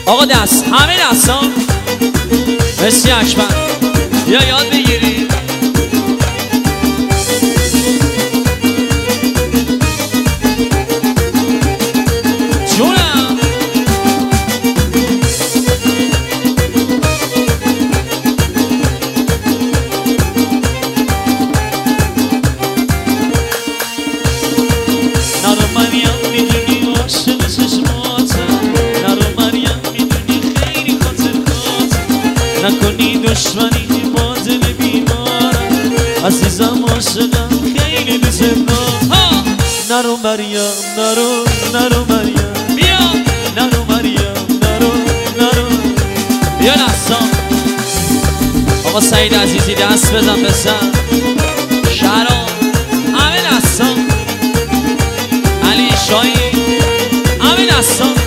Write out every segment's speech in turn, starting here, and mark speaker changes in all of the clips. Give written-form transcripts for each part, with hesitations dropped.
Speaker 1: آقا دست همه دست ها مرسی اکبر یا یاد بگیری جونم نرو مریم میدونی عاشق چشماتم نرو مریم میدونی خیلی خاطر خاطر نکنی دشمنی با دل بیمارم عزیزم عاشقم خیلی دوست دارم نرو مریم نرو مریم بیا نرو مریم نرو بیا دستان آقا سعید عزیزی دست بزن بزن شهرام همه دستان علی شایی همه دستان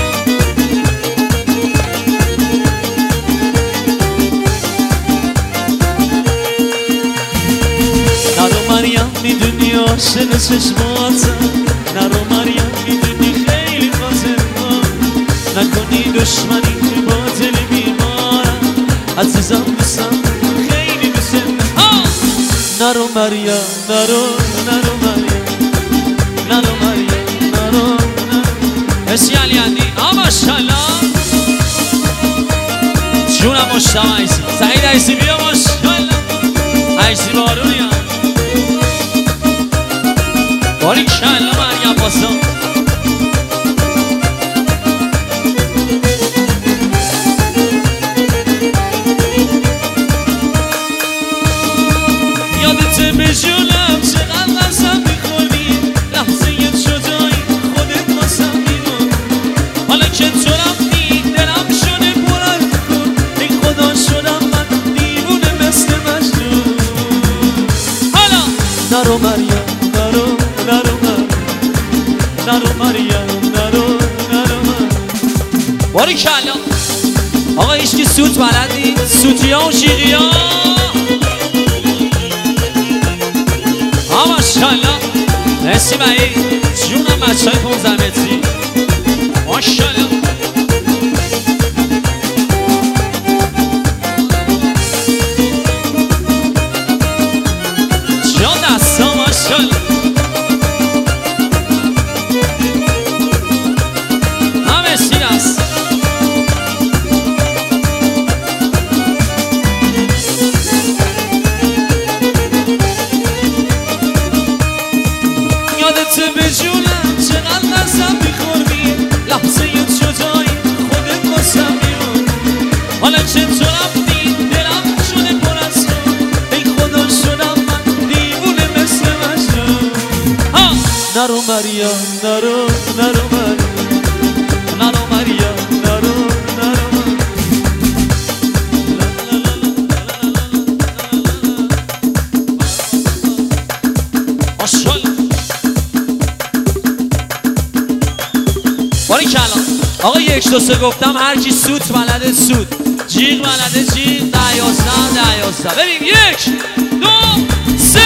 Speaker 1: نرو مریم میدونی عاشق چشماتم نرو مریم میدونی خیلی خاطرم نکنی دشمنی با دل بیمارم عزیزم دوستم خیلی دوستم نرو مریم نرو مریم نرو مریم نرو مرسی علی اندی ماشالله جونم مشتم عیسی سعید عیسی بیا ماشالله عیسی بارونی هم باریکالله مریم باسم یادت به جونم چقدر قسم میخوری لحظه جدایی خودت واسم میمون حالا که تو رفتی دلم شده پر از خون ای خدا شدم من دیوونه مثل مجنون حالا نرو مریم نرو مریم باریکالله آقا هیچکی سوت بلدی سوتی ها و شیقی ها ماشالله مرسی بایی جونم بچه های 15 متری ماشالله جان دست ها ماشالله همه سی دست یادت به جونم چقدر قسم میخوردی لحظه جدایی خودت واسم میمون حالا که تو رفتی دلم شده پر از خون ای خدا شدم من دیوونه مثل مجنون نرو مریم نرو مریم ماشالله باریکالله آقا 1 2 3 گفتم هر کی سوت بلده سوت جیغ بلده جیغ 10 11 ببین 1 2 3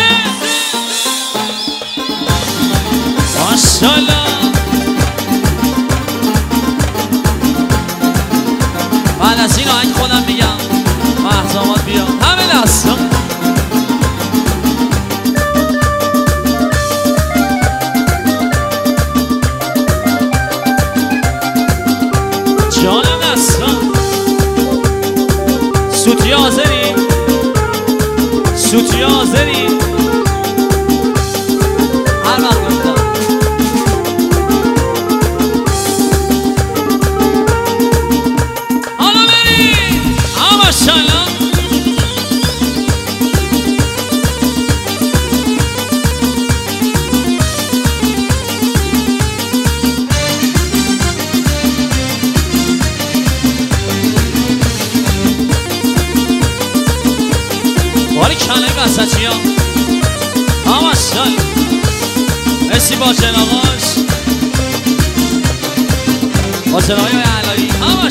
Speaker 1: ماشالله بعد از این آهنگ خودم میگم محزامات بیا همه دستم جانم دستم سوتی حاضری هر وقت گفتم حالا بریم ماشالله باریکالله وسطی ها ماشالله مرسی با جناغاش با جناغای علایی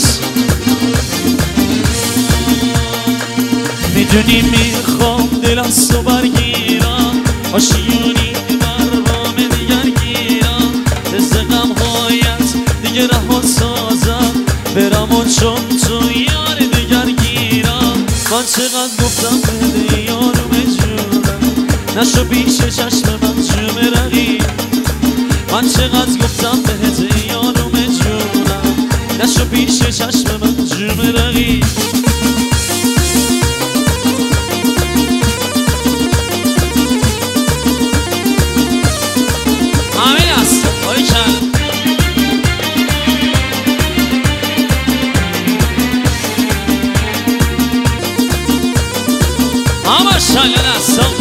Speaker 1: میدونی میخوام دل از تو برگیرم آشیونی برام دیگر گیرم از غم هایت دیگه رها سازم به چون تو یار دگر گیرم من چقدر گفتم بده یارم جونم نشو پیش چشم من جون رقیب من چقدر گفتم بهت یارم جونم نشو پیش چشم من جون رقیب همین است باری کن اما شاید هستم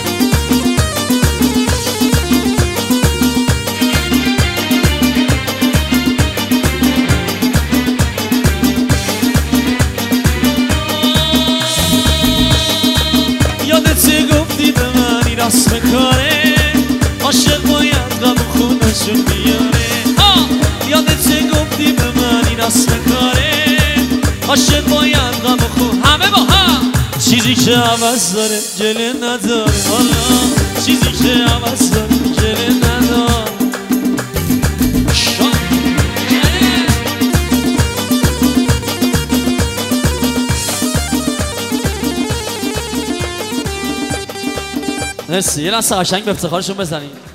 Speaker 1: یادت گفتی به من این رسم کاره عاشق باید غم خونشون بیاره یادت گفتی به من این رسم کاره عاشق باید غم خون همه با هم چیزی که عوض داره گله نداره حالا چیزی که عوض داره گله نداره مرسی یه لحظه قشنگ به افتخارشون بزنید